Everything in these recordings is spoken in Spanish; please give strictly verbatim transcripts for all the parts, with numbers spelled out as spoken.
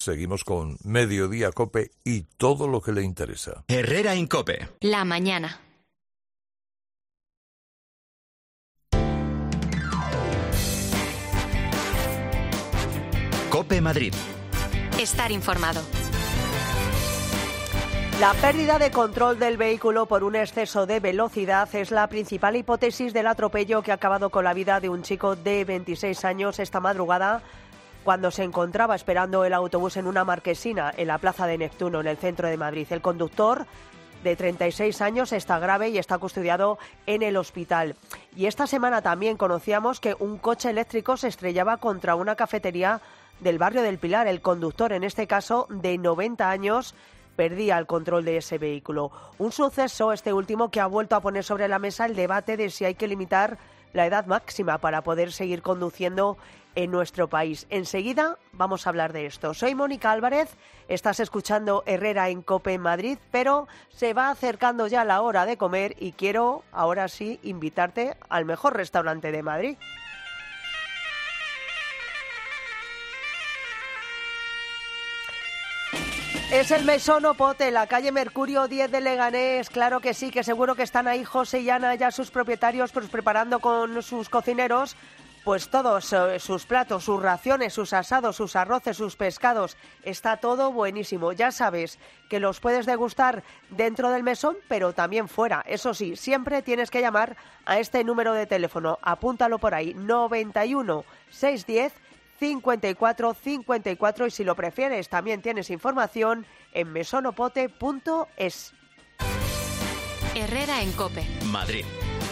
Seguimos con Mediodía COPE y todo lo que le interesa. Herrera en COPE. La mañana. COPE Madrid. Estar informado. La pérdida de control del vehículo por un exceso de velocidad es la principal hipótesis del atropello que ha acabado con la vida de un chico de veintiséis años esta madrugada, cuando se encontraba esperando el autobús en una marquesina en la Plaza de Neptuno, en el centro de Madrid. El conductor, de treinta y seis años, está grave y está custodiado en el hospital. Y esta semana también conocíamos que un coche eléctrico se estrellaba contra una cafetería del barrio del Pilar. El conductor, en este caso de noventa años, perdía el control de ese vehículo. Un suceso, este último, que ha vuelto a poner sobre la mesa el debate de si hay que limitar la edad máxima para poder seguir conduciendo en nuestro país. Enseguida vamos a hablar de esto. Soy Mónica Álvarez, estás escuchando Herrera en COPE en Madrid, pero se va acercando ya la hora de comer y quiero, ahora sí, invitarte al mejor restaurante de Madrid. Es el Mesón Opote, la calle Mercurio diez de Leganés. Claro que sí, que seguro que están ahí José y Ana, ya sus propietarios, pues preparando con sus cocineros pues todos eh, sus platos, sus raciones, sus asados, sus arroces, sus pescados. Está todo buenísimo. Ya sabes que los puedes degustar dentro del mesón, pero también fuera. Eso sí, siempre tienes que llamar a este número de teléfono. Apúntalo por ahí, noventa y uno, seiscientos diez, cincuenta y cuatro cincuenta y cuatro, y si lo prefieres también tienes información en mesonopote punto es. Herrera en COPE. Madrid.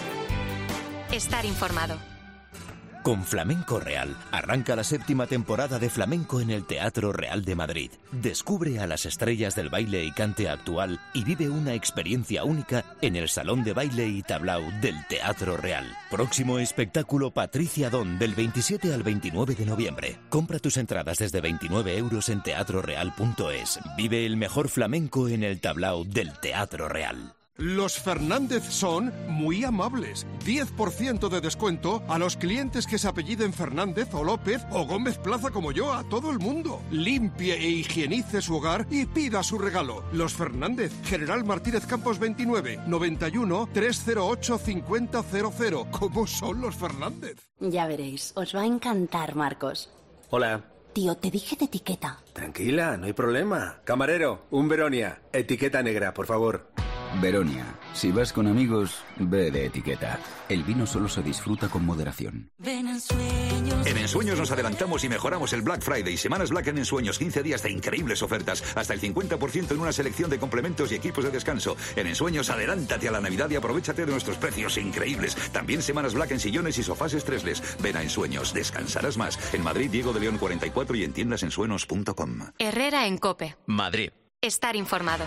Estar informado. Con Flamenco Real arranca la séptima temporada de Flamenco en el Teatro Real de Madrid. Descubre a las estrellas del baile y cante actual y vive una experiencia única en el Salón de Baile y Tablao del Teatro Real. Próximo espectáculo Patricia Don, del veintisiete al veintinueve de noviembre. Compra tus entradas desde veintinueve euros en teatro real punto es. Vive el mejor flamenco en el Tablao del Teatro Real. Los Fernández son muy amables. diez por ciento de descuento a los clientes que se apelliden Fernández o López o Gómez Plaza como yo, a todo el mundo. Limpie e higienice su hogar y pida su regalo. Los Fernández, General Martínez Campos veintinueve, noventa y uno, trescientos ocho, cincuenta cero cero. ¿Cómo son los Fernández? Ya veréis, os va a encantar, Marcos. Hola. Tío, te dije de etiqueta. Tranquila, no hay problema. Camarero, un Veronia. Etiqueta negra, por favor. Veronia, si vas con amigos, ve de etiqueta. El vino solo se disfruta con moderación. Ven en Ensueños. En Ensueños nos adelantamos y mejoramos el Black Friday. Semanas Black en Ensueños, quince días de increíbles ofertas. Hasta el cincuenta por ciento en una selección de complementos y equipos de descanso. En Ensueños, adelántate a la Navidad y aprovéchate de nuestros precios increíbles. También Semanas Black en sillones y sofás estresles. Ven a Ensueños, descansarás más. En Madrid, Diego de León cuarenta y cuatro y en tiendas ensuenos punto com. Herrera en COPE. Madrid. Estar informado.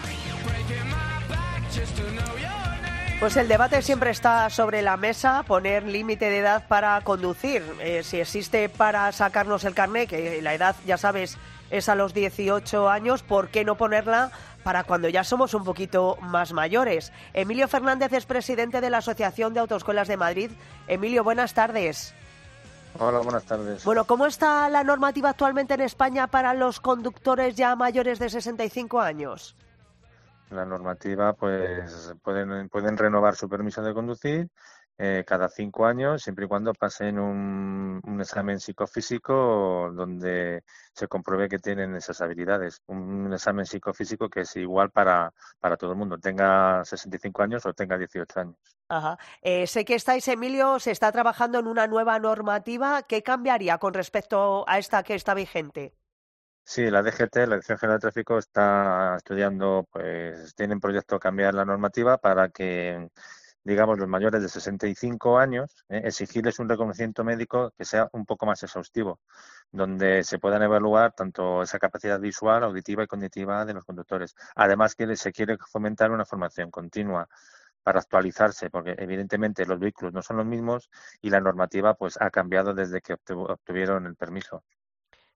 Pues el debate siempre está sobre la mesa, poner límite de edad para conducir. Eh, si existe para sacarnos el carné, que la edad, ya sabes, es a los dieciocho años, ¿por qué no ponerla para cuando ya somos un poquito más mayores? Emilio Fernández es presidente de la Asociación de Autoescuelas de Madrid. Emilio, buenas tardes. Hola, buenas tardes. Bueno, ¿cómo está la normativa actualmente en España para los conductores ya mayores de sesenta y cinco años? La normativa, pues pueden pueden renovar su permiso de conducir eh, cada cinco años, siempre y cuando pasen un, un examen psicofísico donde se compruebe que tienen esas habilidades. Un examen psicofísico que es igual para, para todo el mundo, tenga sesenta y cinco años o tenga dieciocho años. Ajá. Eh, sé que estáis, Emilio, se está trabajando en una nueva normativa. ¿Qué cambiaría con respecto a esta que está vigente? Sí, la D G T, la Dirección General de Tráfico, está estudiando, pues tienen proyecto cambiar la normativa para que, digamos, los mayores de sesenta y cinco años, eh, exigirles un reconocimiento médico que sea un poco más exhaustivo, donde se puedan evaluar tanto esa capacidad visual, auditiva y cognitiva de los conductores. Además, que se quiere fomentar una formación continua para actualizarse, porque evidentemente los vehículos no son los mismos y la normativa pues ha cambiado desde que obtuvieron el permiso.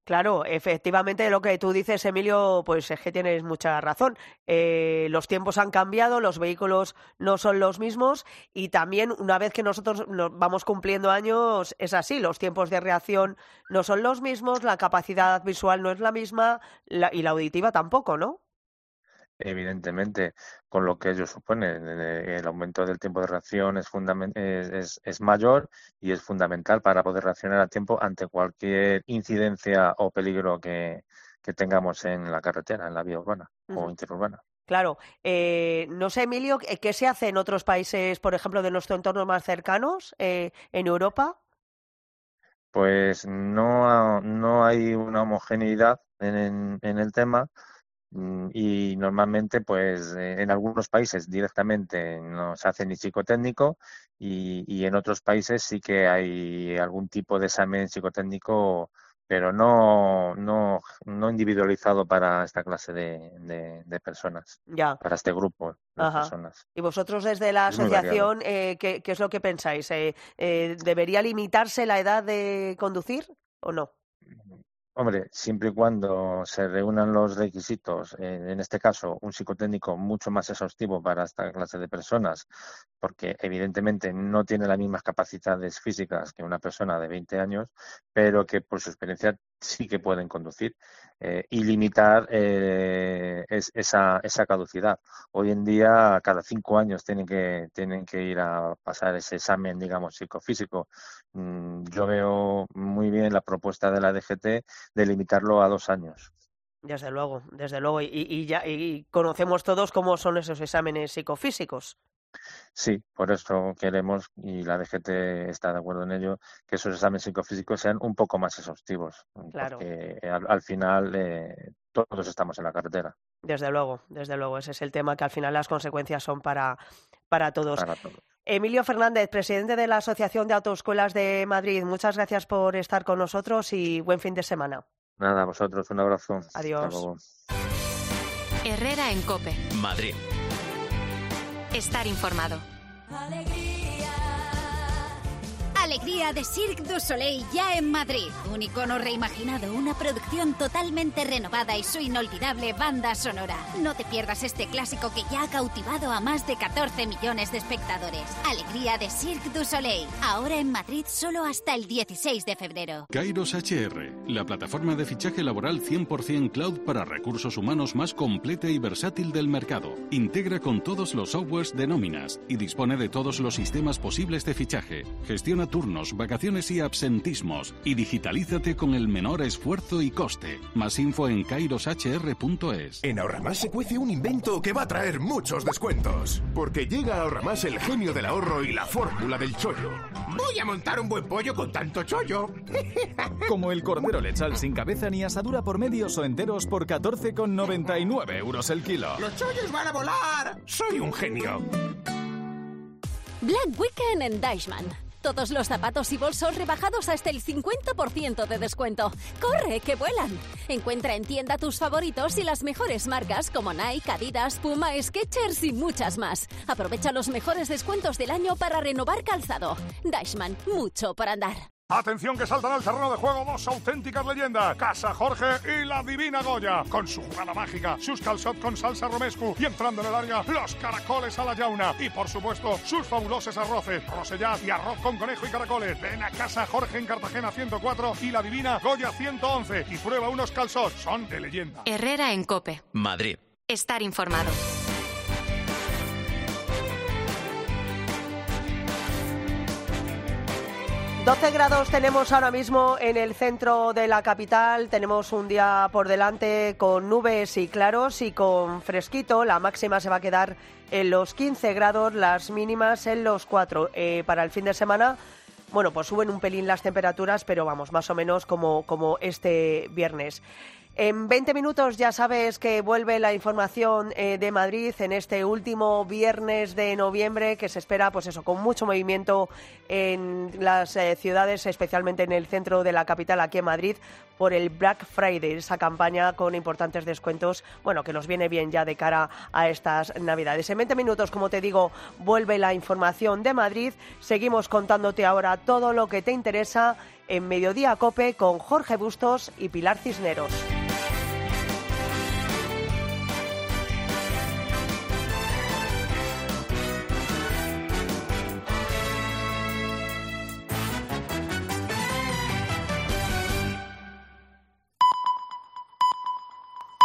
Claro, efectivamente lo que tú dices, Emilio, pues es que tienes mucha razón. Eh, los tiempos han cambiado, los vehículos no son los mismos y también una vez que nosotros nos vamos cumpliendo años es así, los tiempos de reacción no son los mismos, la capacidad visual no es la misma la, y la auditiva tampoco, ¿no? Evidentemente, con lo que ello supone, el aumento del tiempo de reacción es, fundament- es, es, es mayor y es fundamental para poder reaccionar a tiempo ante cualquier incidencia o peligro que, que tengamos en la carretera, en la vía urbana uh-huh. o interurbana. Claro. Eh, no sé, Emilio, ¿qué se hace en otros países, por ejemplo, de nuestro entorno más cercanos, eh, en Europa? Pues no, no hay una homogeneidad en, en, en el tema. Y normalmente, pues, en algunos países directamente no se hace ni psicotécnico y, y en otros países sí que hay algún tipo de examen psicotécnico, pero no no no individualizado para esta clase de, de, de personas, ya. para este grupo de Ajá. personas. Y vosotros desde la asociación, eh, ¿qué, ¿qué es lo que pensáis? Eh, eh, ¿Debería limitarse la edad de conducir o no? Hombre, siempre y cuando se reúnan los requisitos, eh, en este caso un psicotécnico mucho más exhaustivo para esta clase de personas, porque evidentemente no tiene las mismas capacidades físicas que una persona de veinte años, pero que por su experiencia sí que pueden conducir eh, y limitar eh, es, esa, esa caducidad. Hoy en día, cada cinco años tienen que, tienen que ir a pasar ese examen, digamos, psicofísico. Mm, yo veo muy bien la propuesta de la D G T de limitarlo a dos años. Desde luego, desde luego. Y, y, ya, y conocemos todos cómo son esos exámenes psicofísicos. Sí, por eso queremos, y la D G T está de acuerdo en ello, que esos exámenes psicofísicos sean un poco más exhaustivos. Claro. Porque al, al final eh, todos estamos en la carretera. Desde luego, desde luego. Ese es el tema, que al final las consecuencias son para, para todos. Para todos. Emilio Fernández, presidente de la Asociación de Autoescuelas de Madrid, muchas gracias por estar con nosotros y buen fin de semana. Nada, a vosotros, un abrazo. Adiós. Hasta luego. Herrera en COPE. Madrid. Estar informado. Alegría de Cirque du Soleil ya en Madrid. Un icono reimaginado, una producción totalmente renovada y su inolvidable banda sonora. No te pierdas este clásico que ya ha cautivado a más de catorce millones de espectadores. Alegría de Cirque du Soleil. Ahora en Madrid solo hasta el dieciséis de febrero. Kairos H R, la plataforma de fichaje laboral cien por ciento cloud para recursos humanos más completa y versátil del mercado. Integra con todos los softwares de nóminas y dispone de todos los sistemas posibles de fichaje. Gestiona turnos, vacaciones y absentismos y digitalízate con el menor esfuerzo y coste. Más info en kairos h r punto es. En Ahorramás se cuece un invento que va a traer muchos descuentos. Porque llega a Ahorramás el genio del ahorro y la fórmula del chollo. Voy a montar un buen pollo con tanto chollo. Como el cordero lechal sin cabeza ni asadura por medios o enteros por catorce con noventa y nueve euros el kilo. ¡Los chollos van a volar! ¡Soy un genio! Black Weekend en Deichmann. Todos los zapatos y bolsos rebajados hasta el cincuenta por ciento de descuento. ¡Corre, que vuelan! Encuentra en tienda tus favoritos y las mejores marcas como Nike, Adidas, Puma, Skechers y muchas más. Aprovecha los mejores descuentos del año para renovar calzado. Deichmann, mucho para andar. Atención, que saltan al terreno de juego dos auténticas leyendas, Casa Jorge y la Divina Goya, con su jugada mágica, sus calçot con salsa romescu y entrando en el área, los caracoles a la llauna y por supuesto sus fabulosos arroces, rosellat y arroz con conejo y caracoles. Ven a Casa Jorge en Cartagena ciento cuatro y la Divina Goya ciento once y prueba unos calçot, son de leyenda. Herrera en COPE. Madrid. Estar informado. doce grados tenemos ahora mismo en el centro de la capital. Tenemos un día por delante con nubes y claros y con fresquito. La máxima se va a quedar en los quince grados, las mínimas en los cuatro. Eh, para el fin de semana, bueno, pues suben un pelín las temperaturas, pero vamos, más o menos como, como este viernes. En veinte minutos ya sabes que vuelve la información eh, de Madrid en este último viernes de noviembre, que se espera, pues eso, con mucho movimiento en las eh, ciudades, especialmente en el centro de la capital, aquí en Madrid, por el Black Friday, esa campaña con importantes descuentos, bueno, que nos viene bien ya de cara a estas Navidades. En veinte minutos, como te digo, vuelve la información de Madrid. Seguimos contándote ahora todo lo que te interesa en Mediodía Cope con Jorge Bustos y Pilar Cisneros.